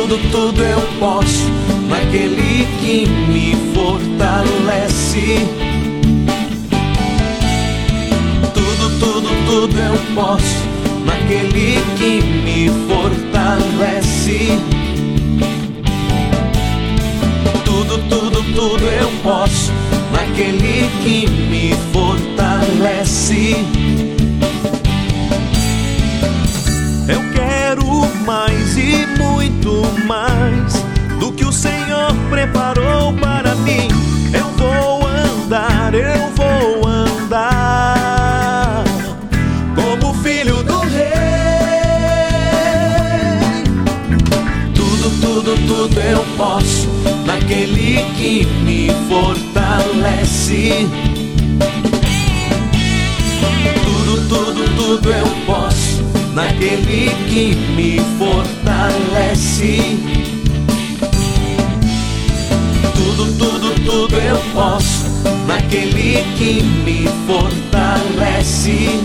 tudo eu posso naquele que me fortalece. Tudo eu posso naquele que me fortalece. Tudo eu posso naquele que me fortalece. Eu quero mais e muito mais do que o Senhor preparou para mim. Eu vou andar como filho do Rei. Tudo eu posso naquele que me fortalece. Tudo eu posso naquele que me fortalece. Tudo eu posso naquele que me fortalece.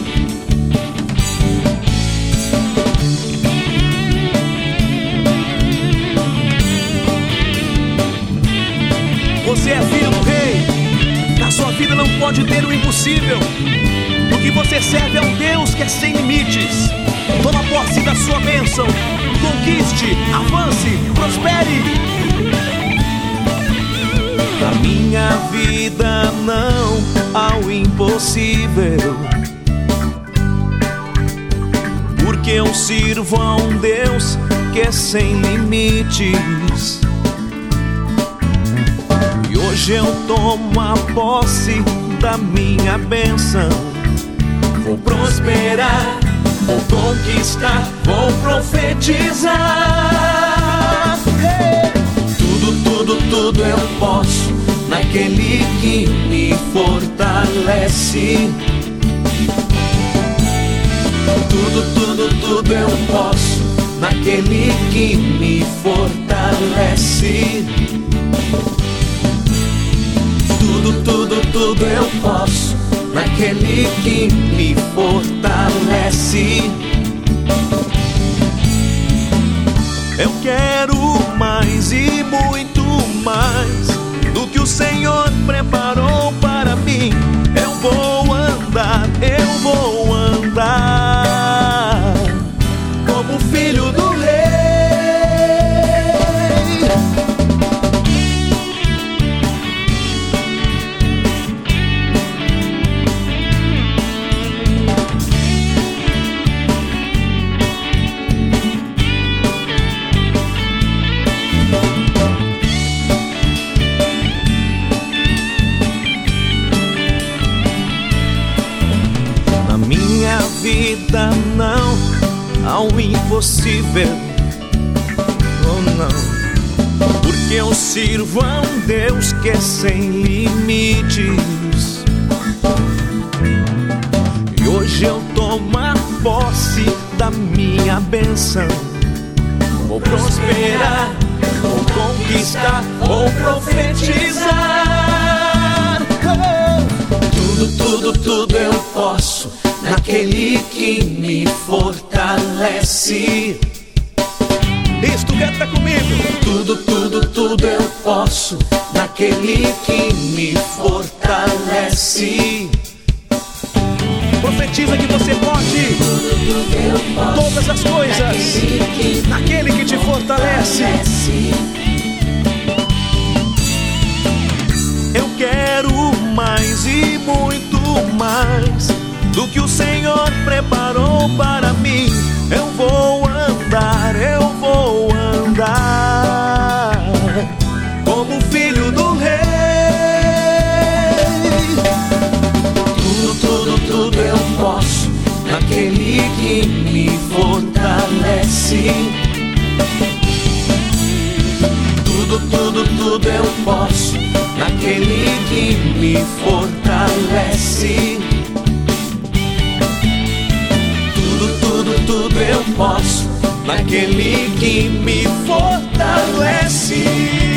Você é filho do Rei. Na sua vida não pode ter o impossível. O que você serve é um Deus que é sem limites. Toma posse da sua bênção. Conquiste, avance, prospere. Na minha vida não há o impossível, porque eu sirvo a um Deus que é sem limites. E hoje eu tomo a posse da minha bênção. Vou prosperar, vou conquistar, vou profetizar. Tudo eu posso naquele que me fortalece. Tudo eu posso naquele que me fortalece. Tudo eu posso naquele que me fortalece. Eu quero mais e muito mais do que o Senhor preparou para mim. Eu vou andar como filho do Rei. Vida não há o impossível, oh não, porque eu sirvo a um Deus que é sem limites. E hoje eu tomo a posse da minha bênção. Vou prosperar, vou conquistar, vou profetizar. Tudo eu posso naquele que me fortalece. Isso, tu canta comigo. Tudo eu posso naquele que me fortalece. Profetiza que você pode todas as coisas naquele que te fortalece. Eu quero mais e muito mais do que o Senhor preparou para mim. Eu vou andar como filho do Rei. Tudo eu posso naquele que me fortalece. Tudo eu posso naquele que me fortalece. Tudo eu posso naquele que me fortalece.